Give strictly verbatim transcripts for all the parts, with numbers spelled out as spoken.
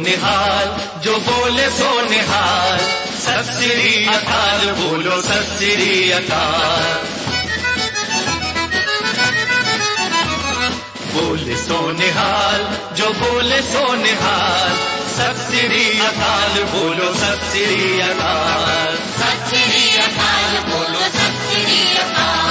निहाल, जो बोले सो निहाल, सत श्री अकाल, बोलो सत श्री अकाल। बोले सो निहाल, जो बोले सो निहाल, सत श्री अकाल, बोलो सत श्री अकाल। सत श्री अकाल, बोलो सत श्री अकाल।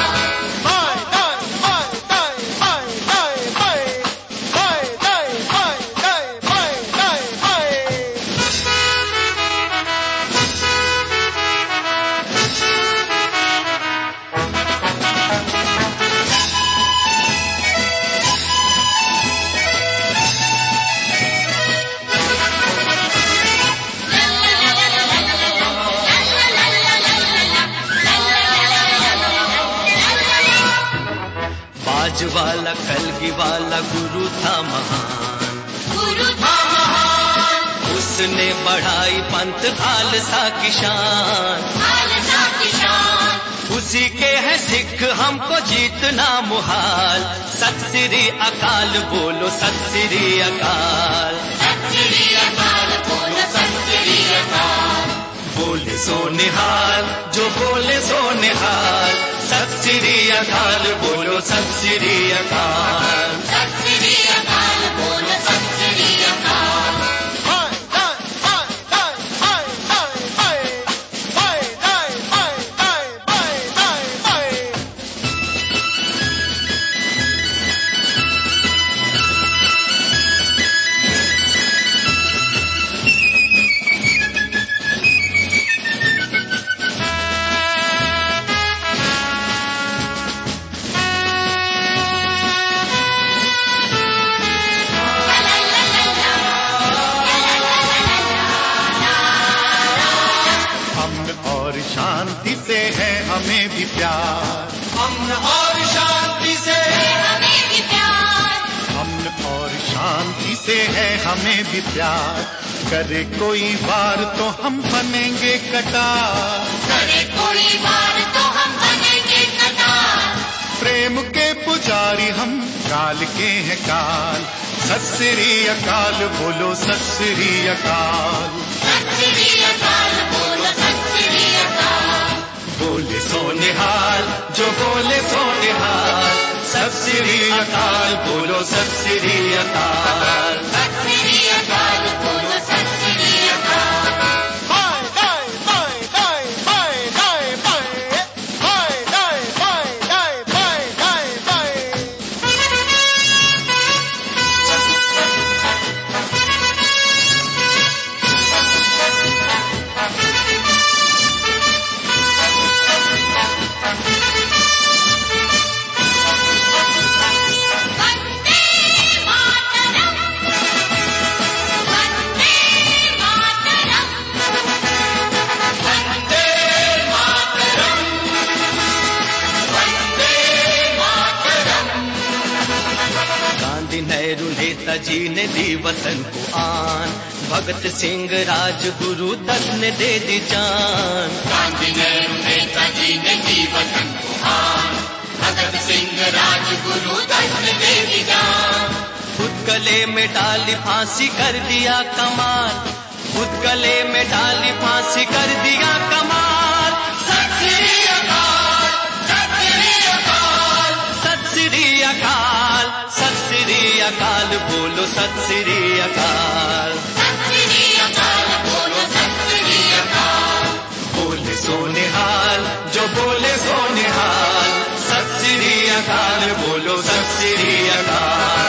बाज वाला कलगी वाला गुरु था महान, गुरु था महान, उसने बढ़ाई पंथ खालसा की शान, खालसा की शान। उसी के है सिख, हमको जीतना मुहाल, सत श्री अकाल, बोलो सत श्री अकाल। सत श्री अकाल, बोलो सत श्री अकाल। बोले सो निहाल, जो बोले सो निहाल, सत श्री अकाल, बोलो सत श्री अकाल। सत श्री अकाल, बोलो सत श्री अकाल। शांति से है हमें भी प्यार, अमन और शांति से हमें भी प्यार, अमन और शांति से है हमें भी प्यार। करे कोई वार तो हम बनेंगे कटार, करे कोई वार तो हम बनेंगे कटार। प्रेम के पुजारी हम, काल के हैं काल, सत श्री अकाल, बोलो सत श्री अकाल। सत श्री अकाल, बोलो सत श्री अकाल। बोले सो निहाल, जो बोले सो निहाल, सत श्री अकाल, बोलो सत श्री अकाल। सत श्री अकाल, बोलो सत श्री अकाल। नेहरू नेताजी ने दी वतन को आन, भगत सिंह राजगुरु दत्त ने दे दी जान। गांधी नेहरू नेताजी ने दी वतन को आन, भगत सिंह राजगुरु दत्त ने दे दी जान। खुद गले में डाली फांसी कर दिया कमाल, खुद गले में डाली फांसी कर दिया कमाल। सत श्री अकाल, सत श्री अकाल, सत श्री अकाल, सत श्री अकाल, बोलो सत श्री अकाल। सत श्री अकाल, बोलो सत श्री अकाल। बोले सो निहाल, जो बोले सो निहाल, सत श्री अकाल, बोलो सत श्री अकाल।